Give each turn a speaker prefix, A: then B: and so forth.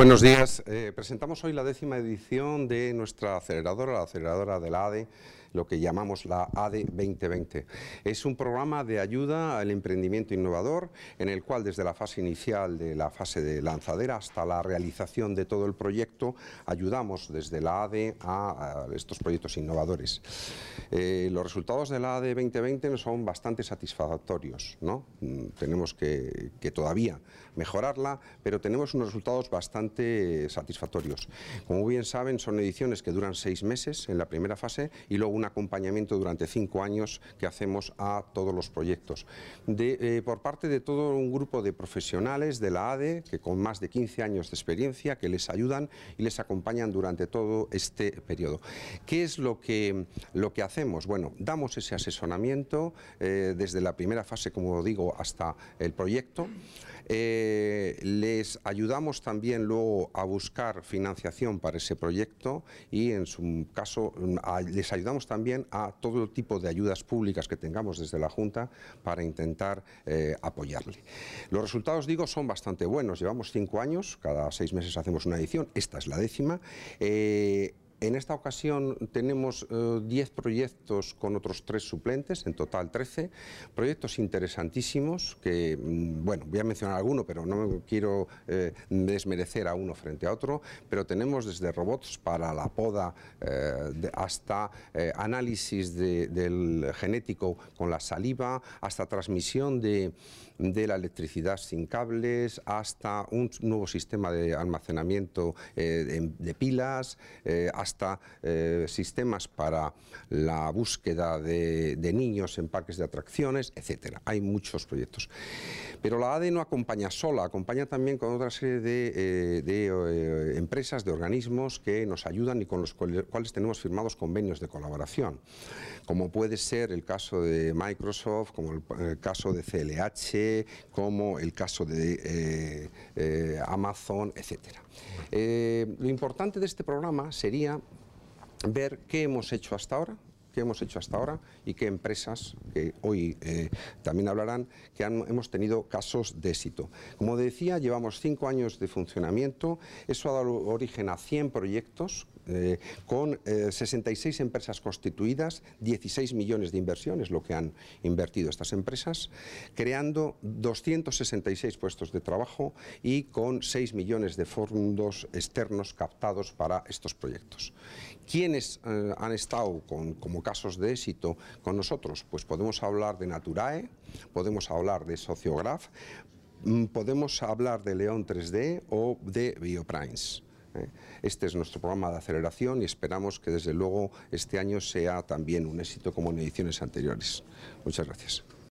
A: Buenos días. Presentamos hoy la 10ª edición de nuestra aceleradora, la aceleradora de la ADE, lo que llamamos la ADE 2020. Es un programa de ayuda al emprendimiento innovador en el cual desde la fase inicial de la fase de lanzadera hasta la realización de todo el proyecto ayudamos desde la ADE a estos proyectos innovadores. Los resultados de la ADE 2020 son bastante satisfactorios, ¿no? Tenemos que todavía mejorarla, pero tenemos unos resultados bastante satisfactorios. Como bien saben, son ediciones que duran 6 meses en la primera fase y luego un acompañamiento durante 5 años que hacemos a todos los proyectos. Por parte de todo un grupo de profesionales de la ADE, que con más de 15 años de experiencia, que les ayudan y les acompañan durante todo este periodo. ¿Qué es lo que hacemos? Bueno, damos ese asesoramiento desde la primera fase, como digo, hasta el proyecto. Les ayudamos también luego a buscar financiación para ese proyecto y en su caso les ayudamos también a todo tipo de ayudas públicas que tengamos desde la Junta para intentar apoyarle. Los resultados, digo, son bastante buenos. Llevamos 5 años, cada 6 meses hacemos una edición, esta es la 10ª. En esta ocasión tenemos 10 proyectos con otros 3 suplentes, en total 13, proyectos interesantísimos que, bueno, voy a mencionar alguno, pero no quiero desmerecer a uno frente a otro, pero tenemos desde robots para la poda hasta análisis del genético con la saliva, hasta transmisión de la electricidad sin cables, hasta un nuevo sistema de almacenamiento de pilas, hasta sistemas para la búsqueda de niños en parques de atracciones, etcétera. Hay muchos proyectos. Pero la ADE no acompaña sola, acompaña también con otra serie de empresas, de organismos que nos ayudan y con los cuales tenemos firmados convenios de colaboración, como puede ser el caso de Microsoft, como el caso de CLH, como el caso de Amazon, etcétera. Lo importante de este programa sería ver qué hemos hecho hasta ahora, y qué empresas, que hoy también hablarán, que hemos tenido casos de éxito. Como decía, llevamos 5 años de funcionamiento, eso ha dado origen a 100 proyectos, con 66 empresas constituidas, 16 millones de inversiones lo que han invertido estas empresas, creando 266 puestos de trabajo y con 6 millones de fondos externos captados para estos proyectos. ¿Quiénes han estado como casos de éxito con nosotros? Pues podemos hablar de Naturae, podemos hablar de Sociograph, podemos hablar de León 3D o de Bioprimes. Este es nuestro programa de aceleración y esperamos que desde luego este año sea también un éxito como en ediciones anteriores. Muchas gracias.